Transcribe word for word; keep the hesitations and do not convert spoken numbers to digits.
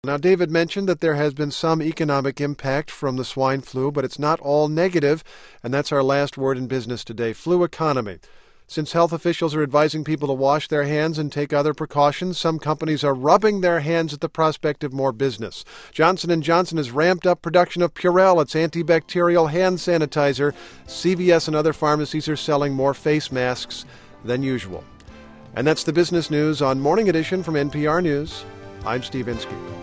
Now, David mentioned that there has been some economic impact from the swine flu, but it's not all negative, and that's our last word in business today, flu economy. Since health officials are advising people to wash their hands and take other precautions, some companies are rubbing their hands at the prospect of more business. Johnson and Johnson has ramped up production of Purell, its antibacterial hand sanitizer. C V S and other pharmacies are selling more face masks than usual. And that's the business news on Morning Edition from N P R News. I'm Steve Inskeep.